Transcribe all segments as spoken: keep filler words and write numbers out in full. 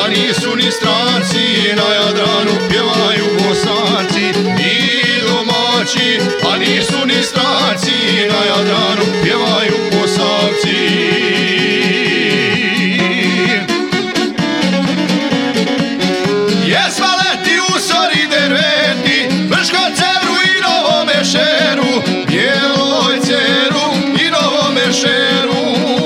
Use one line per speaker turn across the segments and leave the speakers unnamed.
nisu ni stranci, na Jadranu pjevaju Bosanci i domaći, a nisu ni stranci, na Jadranu pjevaju Posavci. Jesma leti u Sori Derveti, Brško Ceru i Novome Šeru, Bijeloj Ceru i Novome Šeru.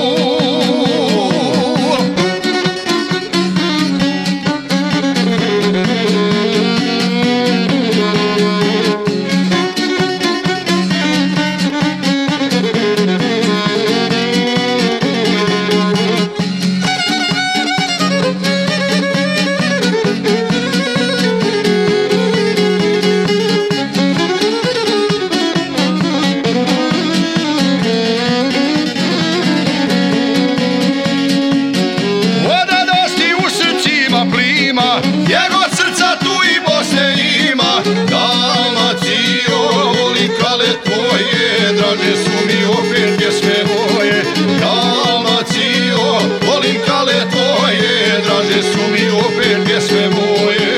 Njegov srca tu i Bosne ima, Dalmacijo, volim krale tvoje, draže su mi opet pjesme moje. Dalmacijo, volim krale tvoje, draže su mi opet pjesme moje.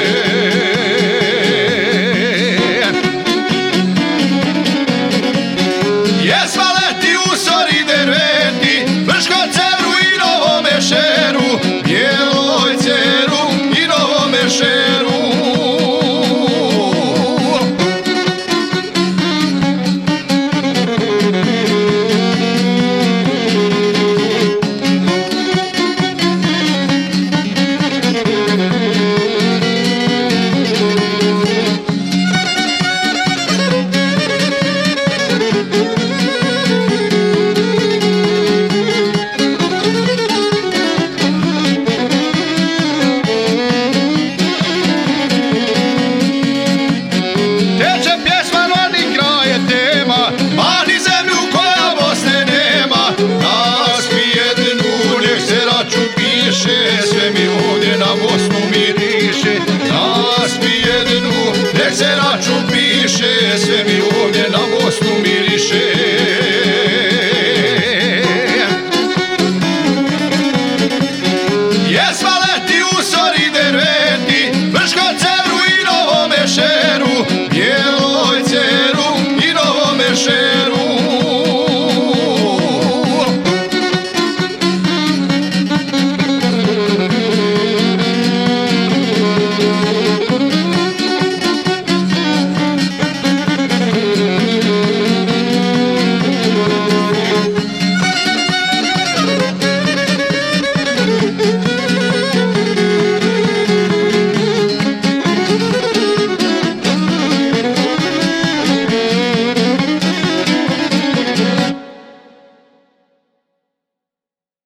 Jesma leti u Sori Derveti,